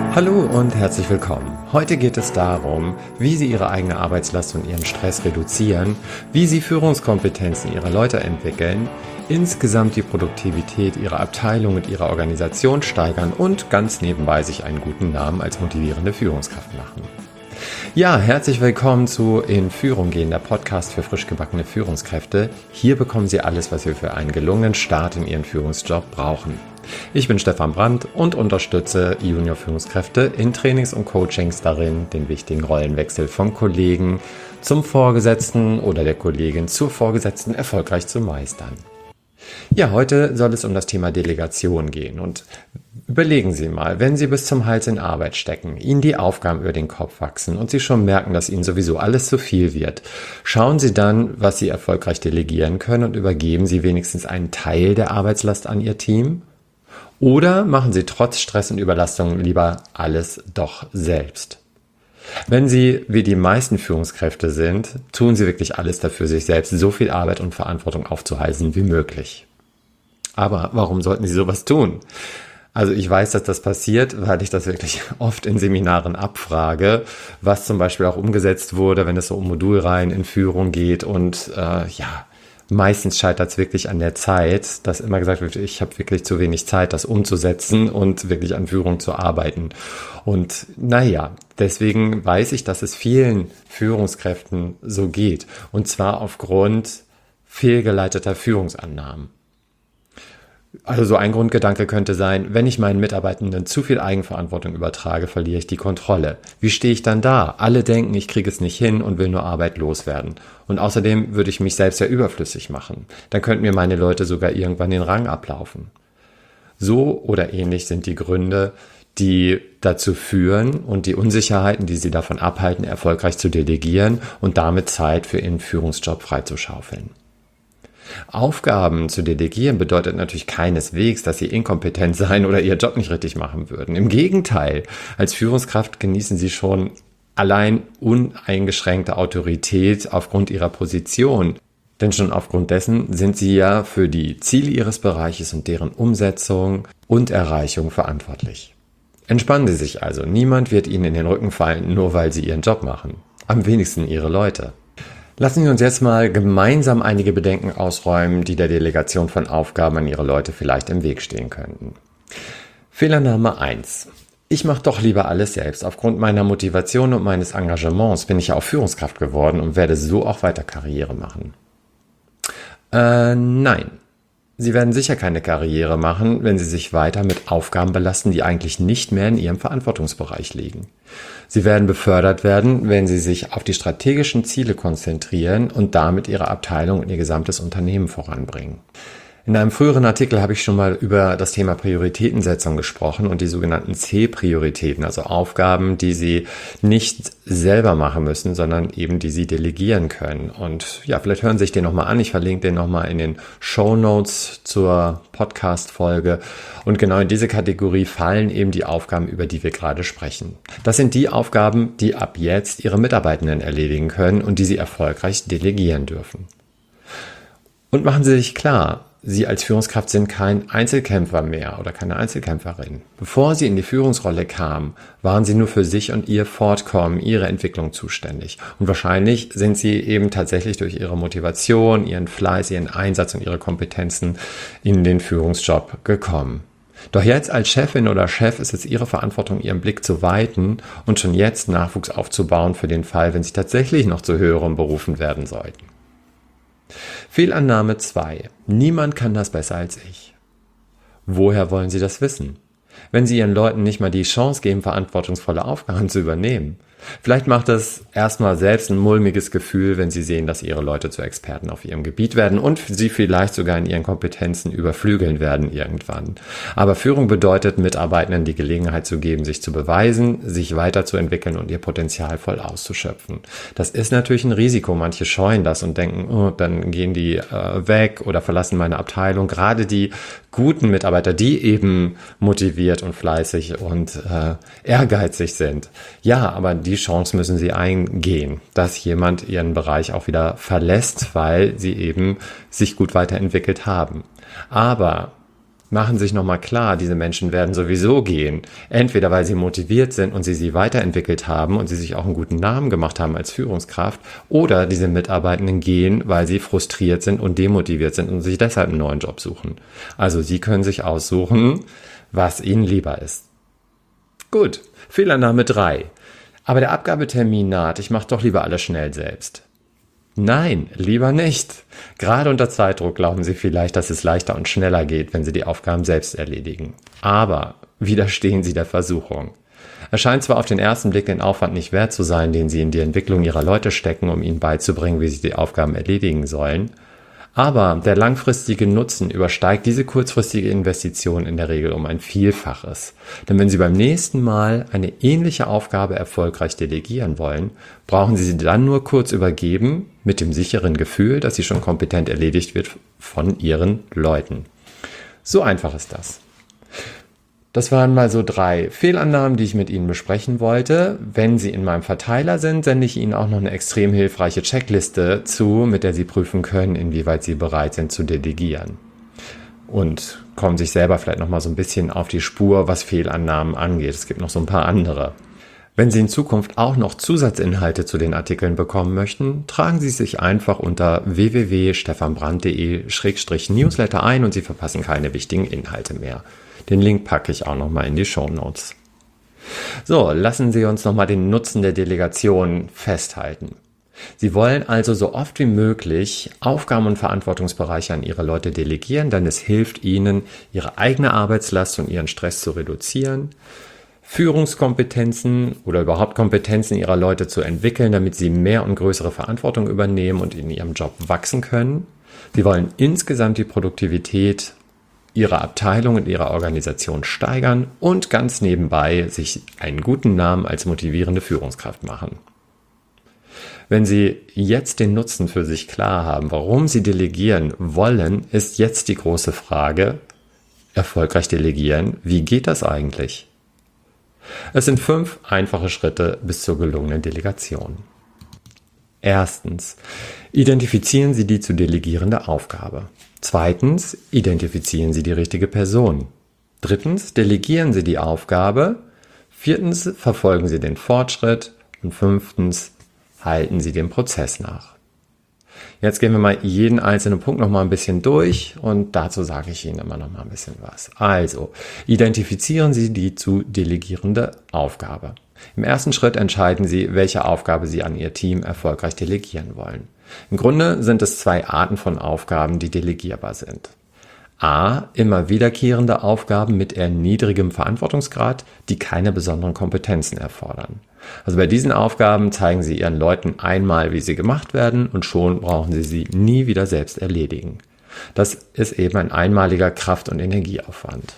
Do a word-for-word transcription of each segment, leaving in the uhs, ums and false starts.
Hallo und herzlich willkommen. Heute geht es darum, wie Sie Ihre eigene Arbeitslast und Ihren Stress reduzieren, wie Sie Führungskompetenzen Ihrer Leute entwickeln, insgesamt die Produktivität Ihrer Abteilung und Ihrer Organisation steigern und ganz nebenbei sich einen guten Namen als motivierende Führungskraft machen. Ja, herzlich willkommen zu In Führung gehen, der Podcast für frisch gebackene Führungskräfte. Hier bekommen Sie alles, was Sie für einen gelungenen Start in Ihren Führungsjob brauchen. Ich bin Stefan Brandt und unterstütze Junior-Führungskräfte in Trainings und Coachings darin, den wichtigen Rollenwechsel vom Kollegen zum Vorgesetzten oder der Kollegin zur Vorgesetzten erfolgreich zu meistern. Ja, heute soll es um das Thema Delegation gehen und überlegen Sie mal, wenn Sie bis zum Hals in Arbeit stecken, Ihnen die Aufgaben über den Kopf wachsen und Sie schon merken, dass Ihnen sowieso alles zu viel wird, schauen Sie dann, was Sie erfolgreich delegieren können und übergeben Sie wenigstens einen Teil der Arbeitslast an Ihr Team? Oder machen Sie trotz Stress und Überlastung lieber alles doch selbst? Wenn Sie wie die meisten Führungskräfte sind, tun Sie wirklich alles dafür, sich selbst so viel Arbeit und Verantwortung aufzuhalsen wie möglich. Aber warum sollten Sie sowas tun? Also ich weiß, dass das passiert, weil ich das wirklich oft in Seminaren abfrage, was zum Beispiel auch umgesetzt wurde, wenn es so um Modulreihen in Führung geht und äh, ja, meistens scheitert es wirklich an der Zeit, dass immer gesagt wird, ich habe wirklich zu wenig Zeit, das umzusetzen und wirklich an Führung zu arbeiten. Und naja, deswegen weiß ich, dass es vielen Führungskräften so geht. Und zwar aufgrund fehlgeleiteter Führungsannahmen. Also so ein Grundgedanke könnte sein, wenn ich meinen Mitarbeitenden zu viel Eigenverantwortung übertrage, verliere ich die Kontrolle. Wie stehe ich dann da? Alle denken, ich kriege es nicht hin und will nur Arbeit loswerden. Und außerdem würde ich mich selbst ja überflüssig machen. Dann könnten mir meine Leute sogar irgendwann den Rang ablaufen. So oder ähnlich sind die Gründe, die dazu führen und die Unsicherheiten, die sie davon abhalten, erfolgreich zu delegieren und damit Zeit für ihren Führungsjob freizuschaufeln. Aufgaben zu delegieren bedeutet natürlich keineswegs, dass sie inkompetent sein oder ihr Job nicht richtig machen würden. Im Gegenteil, als Führungskraft genießen sie schon allein uneingeschränkte Autorität aufgrund ihrer Position. Denn schon aufgrund dessen sind sie ja für die Ziele ihres Bereiches und deren Umsetzung und Erreichung verantwortlich. Entspannen Sie sich also, niemand wird Ihnen in den Rücken fallen, nur weil Sie Ihren Job machen. Am wenigsten Ihre Leute. Lassen Sie uns jetzt mal gemeinsam einige Bedenken ausräumen, die der Delegation von Aufgaben an Ihre Leute vielleicht im Weg stehen könnten. Fehlernahme eins. Ich mache doch lieber alles selbst. Aufgrund meiner Motivation und meines Engagements bin ich ja auch Führungskraft geworden und werde so auch weiter Karriere machen. Äh, nein. Sie werden sicher keine Karriere machen, wenn Sie sich weiter mit Aufgaben belasten, die eigentlich nicht mehr in Ihrem Verantwortungsbereich liegen. Sie werden befördert werden, wenn Sie sich auf die strategischen Ziele konzentrieren und damit Ihre Abteilung und Ihr gesamtes Unternehmen voranbringen. In einem früheren Artikel habe ich schon mal über das Thema Prioritätensetzung gesprochen und die sogenannten C-Prioritäten, also Aufgaben, die Sie nicht selber machen müssen, sondern eben die Sie delegieren können. Und ja, vielleicht hören Sie sich den nochmal an. Ich verlinke den nochmal in den Shownotes zur Podcast-Folge. Und genau in diese Kategorie fallen eben die Aufgaben, über die wir gerade sprechen. Das sind die Aufgaben, die ab jetzt Ihre Mitarbeitenden erledigen können und die Sie erfolgreich delegieren dürfen. Und machen Sie sich klar, Sie als Führungskraft sind kein Einzelkämpfer mehr oder keine Einzelkämpferin. Bevor Sie in die Führungsrolle kamen, waren Sie nur für sich und Ihr Fortkommen, Ihre Entwicklung zuständig. Und wahrscheinlich sind Sie eben tatsächlich durch Ihre Motivation, Ihren Fleiß, Ihren Einsatz und Ihre Kompetenzen in den Führungsjob gekommen. Doch jetzt als Chefin oder Chef ist es Ihre Verantwortung, Ihren Blick zu weiten und schon jetzt Nachwuchs aufzubauen für den Fall, wenn Sie tatsächlich noch zu höherem berufen werden sollten. Fehlannahme zwei. Niemand kann das besser als ich. Woher wollen Sie das wissen? Wenn Sie Ihren Leuten nicht mal die Chance geben, verantwortungsvolle Aufgaben zu übernehmen. Vielleicht macht es erstmal selbst ein mulmiges Gefühl, wenn Sie sehen, dass Ihre Leute zu Experten auf Ihrem Gebiet werden und Sie vielleicht sogar in Ihren Kompetenzen überflügeln werden irgendwann. Aber Führung bedeutet, Mitarbeitenden die Gelegenheit zu geben, sich zu beweisen, sich weiterzuentwickeln und ihr Potenzial voll auszuschöpfen. Das ist natürlich ein Risiko. Manche scheuen das und denken, oh, dann gehen die äh, weg oder verlassen meine Abteilung. Gerade die guten Mitarbeiter, die eben motiviert und fleißig und äh, ehrgeizig sind. Ja, aber die Chance müssen sie eingehen, dass jemand ihren Bereich auch wieder verlässt, weil sie eben sich gut weiterentwickelt haben. Aber Machen sich nochmal klar, diese Menschen werden sowieso gehen. Entweder weil sie motiviert sind und sie sie weiterentwickelt haben und sie sich auch einen guten Namen gemacht haben als Führungskraft, oder diese Mitarbeitenden gehen, weil sie frustriert sind und demotiviert sind und sich deshalb einen neuen Job suchen. Also sie können sich aussuchen, was ihnen lieber ist. Gut, Fehlannahme drei. Aber der Abgabetermin naht, ich mache doch lieber alles schnell selbst. Nein, lieber nicht. Gerade unter Zeitdruck glauben Sie vielleicht, dass es leichter und schneller geht, wenn Sie die Aufgaben selbst erledigen. Aber widerstehen Sie der Versuchung. Es scheint zwar auf den ersten Blick den Aufwand nicht wert zu sein, den Sie in die Entwicklung Ihrer Leute stecken, um ihnen beizubringen, wie sie die Aufgaben erledigen sollen, aber der langfristige Nutzen übersteigt diese kurzfristige Investition in der Regel um ein Vielfaches. Denn wenn Sie beim nächsten Mal eine ähnliche Aufgabe erfolgreich delegieren wollen, brauchen Sie sie dann nur kurz übergeben, mit dem sicheren Gefühl, dass sie schon kompetent erledigt wird von Ihren Leuten. So einfach ist das. Das waren mal so drei Fehlannahmen, die ich mit Ihnen besprechen wollte. Wenn Sie in meinem Verteiler sind, sende ich Ihnen auch noch eine extrem hilfreiche Checkliste zu, mit der Sie prüfen können, inwieweit Sie bereit sind zu delegieren. Und kommen sich selber vielleicht noch mal so ein bisschen auf die Spur, was Fehlannahmen angeht. Es gibt noch so ein paar andere. Wenn Sie in Zukunft auch noch Zusatzinhalte zu den Artikeln bekommen möchten, tragen Sie sich einfach unter w w w punkt stefan brandt punkt de Schrägstrich newsletter ein und Sie verpassen keine wichtigen Inhalte mehr. Den Link packe ich auch nochmal in die Shownotes. So, lassen Sie uns nochmal den Nutzen der Delegation festhalten. Sie wollen also so oft wie möglich Aufgaben und Verantwortungsbereiche an Ihre Leute delegieren, denn es hilft Ihnen, Ihre eigene Arbeitslast und Ihren Stress zu reduzieren, Führungskompetenzen oder überhaupt Kompetenzen Ihrer Leute zu entwickeln, damit sie mehr und größere Verantwortung übernehmen und in ihrem Job wachsen können. Sie wollen insgesamt die Produktivität Ihre Abteilung und Ihre Organisation steigern und ganz nebenbei sich einen guten Namen als motivierende Führungskraft machen. Wenn Sie jetzt den Nutzen für sich klar haben, warum Sie delegieren wollen, ist jetzt die große Frage, erfolgreich delegieren, wie geht das eigentlich? Es sind fünf einfache Schritte bis zur gelungenen Delegation. Erstens, identifizieren Sie die zu delegierende Aufgabe. Zweitens, identifizieren Sie die richtige Person. Drittens, delegieren Sie die Aufgabe. Viertens, verfolgen Sie den Fortschritt. Und fünftens, halten Sie dem Prozess nach. Jetzt gehen wir mal jeden einzelnen Punkt noch mal ein bisschen durch und dazu sage ich Ihnen immer noch mal ein bisschen was. Also, identifizieren Sie die zu delegierende Aufgabe. Im ersten Schritt entscheiden Sie, welche Aufgabe Sie an Ihr Team erfolgreich delegieren wollen. Im Grunde sind es zwei Arten von Aufgaben, die delegierbar sind. A. Immer wiederkehrende Aufgaben mit eher niedrigem Verantwortungsgrad, die keine besonderen Kompetenzen erfordern. Also bei diesen Aufgaben zeigen Sie Ihren Leuten einmal, wie sie gemacht werden und schon brauchen Sie sie nie wieder selbst erledigen. Das ist eben ein einmaliger Kraft- und Energieaufwand.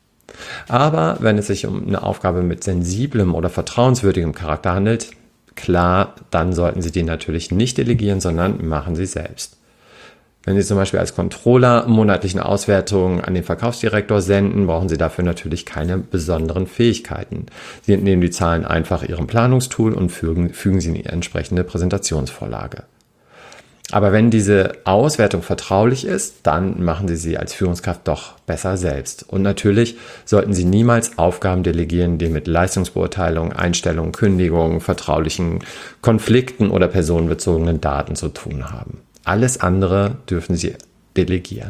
Aber wenn es sich um eine Aufgabe mit sensiblem oder vertrauenswürdigem Charakter handelt, klar, dann sollten Sie die natürlich nicht delegieren, sondern machen Sie selbst. Wenn Sie zum Beispiel als Controller monatliche Auswertungen an den Verkaufsdirektor senden, brauchen Sie dafür natürlich keine besonderen Fähigkeiten. Sie entnehmen die Zahlen einfach Ihrem Planungstool und fügen, fügen sie in die entsprechende Präsentationsvorlage. Aber wenn diese Auswertung vertraulich ist, dann machen Sie sie als Führungskraft doch besser selbst. Und natürlich sollten Sie niemals Aufgaben delegieren, die mit Leistungsbeurteilung, Einstellungen, Kündigungen, vertraulichen Konflikten oder personenbezogenen Daten zu tun haben. Alles andere dürfen Sie delegieren.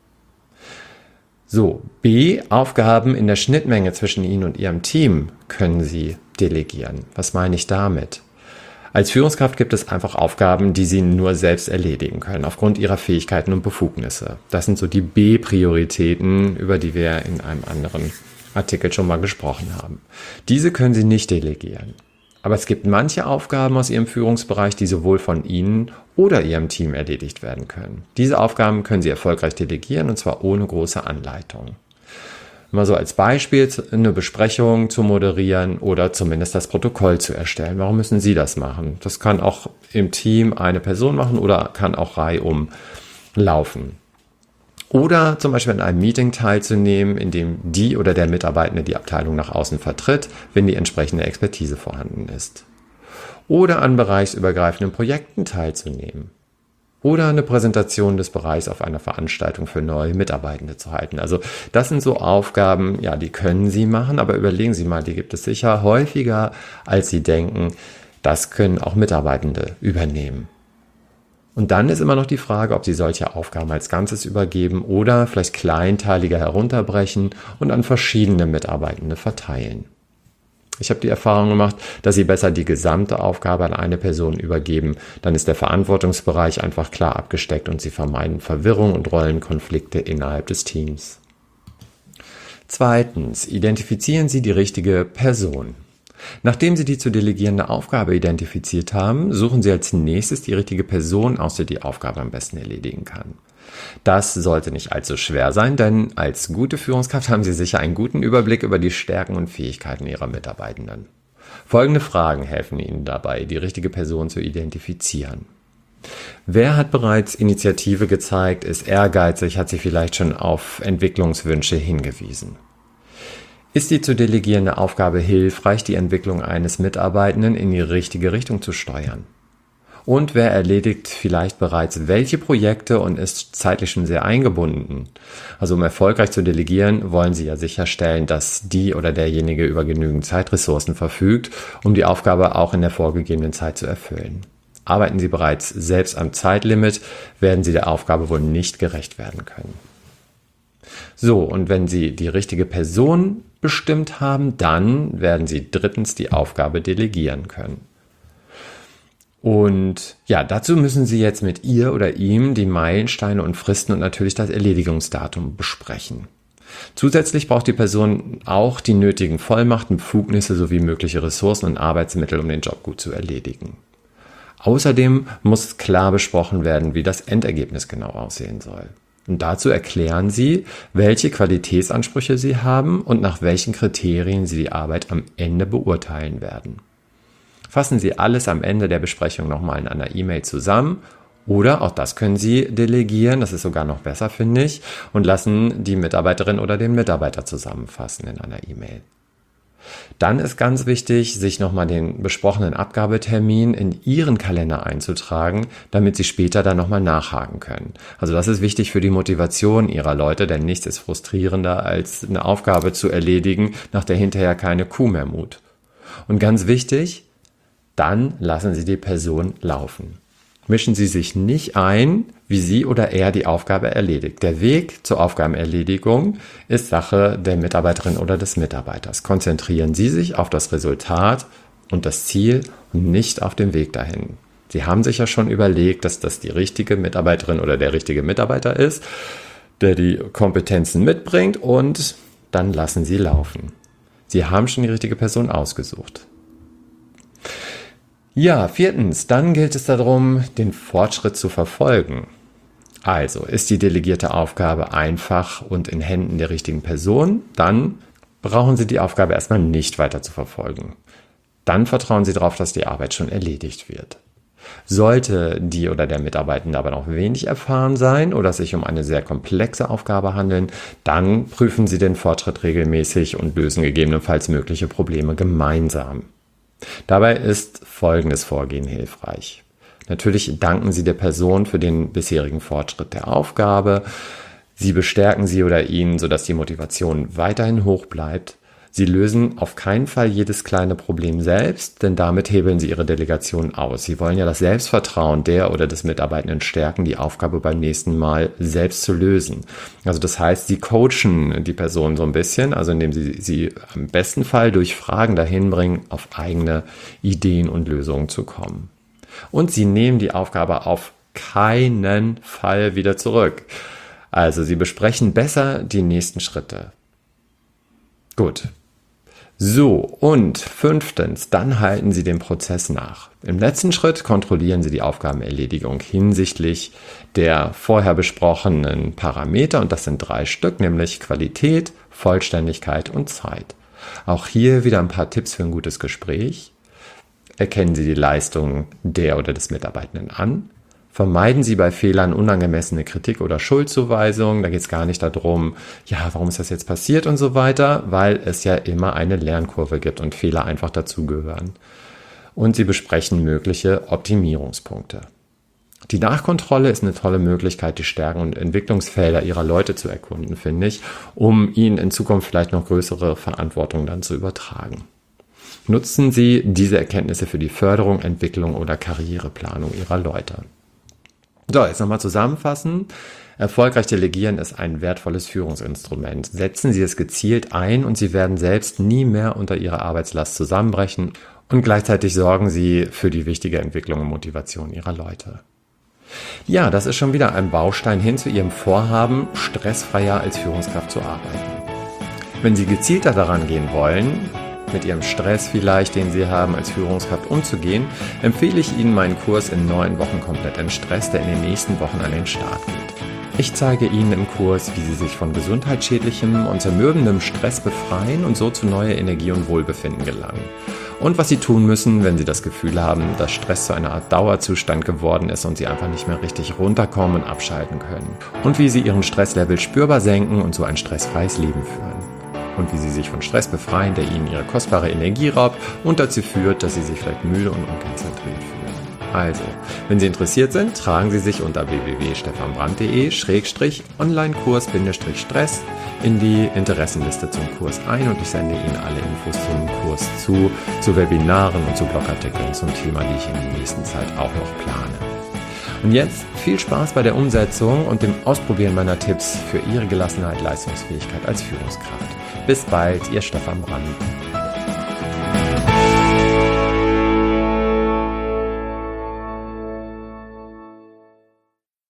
So, B. Aufgaben in der Schnittmenge zwischen Ihnen und Ihrem Team können Sie delegieren. Was meine ich damit? Als Führungskraft gibt es einfach Aufgaben, die Sie nur selbst erledigen können, aufgrund Ihrer Fähigkeiten und Befugnisse. Das sind so die B-Prioritäten, über die wir in einem anderen Artikel schon mal gesprochen haben. Diese können Sie nicht delegieren. Aber es gibt manche Aufgaben aus Ihrem Führungsbereich, die sowohl von Ihnen oder Ihrem Team erledigt werden können. Diese Aufgaben können Sie erfolgreich delegieren und zwar ohne große Anleitung. Mal so als Beispiel eine Besprechung zu moderieren oder zumindest das Protokoll zu erstellen. Warum müssen Sie das machen? Das kann auch im Team eine Person machen oder kann auch reihum laufen. Oder zum Beispiel an einem Meeting teilzunehmen, in dem die oder der Mitarbeitende die Abteilung nach außen vertritt, wenn die entsprechende Expertise vorhanden ist. Oder an bereichsübergreifenden Projekten teilzunehmen. oder eine Präsentation des Bereichs auf einer Veranstaltung für neue Mitarbeitende zu halten. Also das sind so Aufgaben, ja, die können Sie machen, aber überlegen Sie mal, die gibt es sicher häufiger, als Sie denken. Das können auch Mitarbeitende übernehmen. Und dann ist immer noch die Frage, ob Sie solche Aufgaben als Ganzes übergeben oder vielleicht kleinteiliger herunterbrechen und an verschiedene Mitarbeitende verteilen. Ich habe die Erfahrung gemacht, dass Sie besser die gesamte Aufgabe an eine Person übergeben. Dann ist der Verantwortungsbereich einfach klar abgesteckt und Sie vermeiden Verwirrung und Rollenkonflikte innerhalb des Teams. Zweitens, identifizieren Sie die richtige Person. Nachdem Sie die zu delegierende Aufgabe identifiziert haben, suchen Sie als nächstes die richtige Person aus, die die Aufgabe am besten erledigen kann. Das sollte nicht allzu schwer sein, denn als gute Führungskraft haben Sie sicher einen guten Überblick über die Stärken und Fähigkeiten Ihrer Mitarbeitenden. Folgende Fragen helfen Ihnen dabei, die richtige Person zu identifizieren. Wer hat bereits Initiative gezeigt, ist ehrgeizig, hat Sie vielleicht schon auf Entwicklungswünsche hingewiesen? Ist die zu delegierende Aufgabe hilfreich, die Entwicklung eines Mitarbeitenden in die richtige Richtung zu steuern? Und wer erledigt vielleicht bereits welche Projekte und ist zeitlich schon sehr eingebunden? Also um erfolgreich zu delegieren, wollen Sie ja sicherstellen, dass die oder derjenige über genügend Zeitressourcen verfügt, um die Aufgabe auch in der vorgegebenen Zeit zu erfüllen. Arbeiten Sie bereits selbst am Zeitlimit, werden Sie der Aufgabe wohl nicht gerecht werden können. So, und wenn Sie die richtige Person bestimmt haben, dann werden Sie drittens die Aufgabe delegieren können. Und ja, dazu müssen Sie jetzt mit ihr oder ihm die Meilensteine und Fristen und natürlich das Erledigungsdatum besprechen. Zusätzlich braucht die Person auch die nötigen Vollmachten, Befugnisse sowie mögliche Ressourcen und Arbeitsmittel, um den Job gut zu erledigen. Außerdem muss klar besprochen werden, wie das Endergebnis genau aussehen soll. Und dazu erklären Sie, welche Qualitätsansprüche Sie haben und nach welchen Kriterien Sie die Arbeit am Ende beurteilen werden. Fassen Sie alles am Ende der Besprechung nochmal in einer E-Mail zusammen oder auch das können Sie delegieren, das ist sogar noch besser, finde ich, und lassen die Mitarbeiterin oder den Mitarbeiter zusammenfassen in einer E-Mail. Dann ist ganz wichtig, sich nochmal den besprochenen Abgabetermin in Ihren Kalender einzutragen, damit Sie später dann nochmal nachhaken können. Also das ist wichtig für die Motivation Ihrer Leute, denn nichts ist frustrierender, als eine Aufgabe zu erledigen, nach der hinterher keine Kuh mehr mut. Und ganz wichtig, dann lassen Sie die Person laufen. Mischen Sie sich nicht ein, wie sie oder er die Aufgabe erledigt. Der Weg zur Aufgabenerledigung ist Sache der Mitarbeiterin oder des Mitarbeiters. Konzentrieren Sie sich auf das Resultat und das Ziel und nicht auf den Weg dahin. Sie haben sich ja schon überlegt, dass das die richtige Mitarbeiterin oder der richtige Mitarbeiter ist, der die Kompetenzen mitbringt und dann lassen Sie laufen. Sie haben schon die richtige Person ausgesucht. Ja, viertens, dann gilt es darum, den Fortschritt zu verfolgen. Also, ist die delegierte Aufgabe einfach und in Händen der richtigen Person, dann brauchen Sie die Aufgabe erstmal nicht weiter zu verfolgen. Dann vertrauen Sie darauf, dass die Arbeit schon erledigt wird. Sollte die oder der Mitarbeitende aber noch wenig erfahren sein oder es sich um eine sehr komplexe Aufgabe handeln, dann prüfen Sie den Fortschritt regelmäßig und lösen gegebenenfalls mögliche Probleme gemeinsam. Dabei ist folgendes Vorgehen hilfreich. Natürlich danken Sie der Person für den bisherigen Fortschritt der Aufgabe. Sie bestärken sie oder ihn, sodass die Motivation weiterhin hoch bleibt. Sie lösen auf keinen Fall jedes kleine Problem selbst, denn damit hebeln Sie Ihre Delegation aus. Sie wollen ja das Selbstvertrauen der oder des Mitarbeitenden stärken, die Aufgabe beim nächsten Mal selbst zu lösen. Also das heißt, Sie coachen die Person so ein bisschen, also indem Sie sie im besten Fall durch Fragen dahin bringen, auf eigene Ideen und Lösungen zu kommen. Und Sie nehmen die Aufgabe auf keinen Fall wieder zurück. Also Sie besprechen besser die nächsten Schritte. Gut. So, und fünftens, dann halten Sie den Prozess nach. Im letzten Schritt kontrollieren Sie die Aufgabenerledigung hinsichtlich der vorher besprochenen Parameter, und das sind drei Stück, nämlich Qualität, Vollständigkeit und Zeit. Auch hier wieder ein paar Tipps für ein gutes Gespräch. Erkennen Sie die Leistung der oder des Mitarbeitenden an. Vermeiden Sie bei Fehlern unangemessene Kritik oder Schuldzuweisung. Da geht es gar nicht darum, ja, warum ist das jetzt passiert und so weiter, weil es ja immer eine Lernkurve gibt und Fehler einfach dazugehören. Und Sie besprechen mögliche Optimierungspunkte. Die Nachkontrolle ist eine tolle Möglichkeit, die Stärken und Entwicklungsfelder ihrer Leute zu erkunden, finde ich, um ihnen in Zukunft vielleicht noch größere Verantwortung dann zu übertragen. Nutzen Sie diese Erkenntnisse für die Förderung, Entwicklung oder Karriereplanung Ihrer Leute. So, jetzt nochmal zusammenfassen. Erfolgreich delegieren ist ein wertvolles Führungsinstrument. Setzen Sie es gezielt ein und Sie werden selbst nie mehr unter Ihrer Arbeitslast zusammenbrechen und gleichzeitig sorgen Sie für die wichtige Entwicklung und Motivation Ihrer Leute. Ja, das ist schon wieder ein Baustein hin zu Ihrem Vorhaben, stressfreier als Führungskraft zu arbeiten. Wenn Sie gezielter daran gehen wollen, mit Ihrem Stress vielleicht, den Sie haben, als Führungskraft umzugehen, empfehle ich Ihnen meinen Kurs in neun Wochen komplett entstresst, der in den nächsten Wochen an den Start geht. Ich zeige Ihnen im Kurs, wie Sie sich von gesundheitsschädlichem und zermürbendem Stress befreien und so zu neuer Energie und Wohlbefinden gelangen. Und was Sie tun müssen, wenn Sie das Gefühl haben, dass Stress zu einer Art Dauerzustand geworden ist und Sie einfach nicht mehr richtig runterkommen und abschalten können. Und wie Sie Ihren Stresslevel spürbar senken und so ein stressfreies Leben führen. Und wie Sie sich von Stress befreien, der Ihnen Ihre kostbare Energie raubt und dazu führt, dass Sie sich vielleicht müde und unkonzentriert fühlen. Also, wenn Sie interessiert sind, tragen Sie sich unter w w w punkt stefan brandt punkt de schrägstrich Online-Kurs Stress in die Interessenliste zum Kurs ein und ich sende Ihnen alle Infos zum Kurs zu, zu Webinaren und zu Blogartikeln zum Thema, die ich in der nächsten Zeit auch noch plane. Und jetzt viel Spaß bei der Umsetzung und dem Ausprobieren meiner Tipps für Ihre Gelassenheit, Leistungsfähigkeit als Führungskraft. Bis bald, Ihr Stefan Brandt.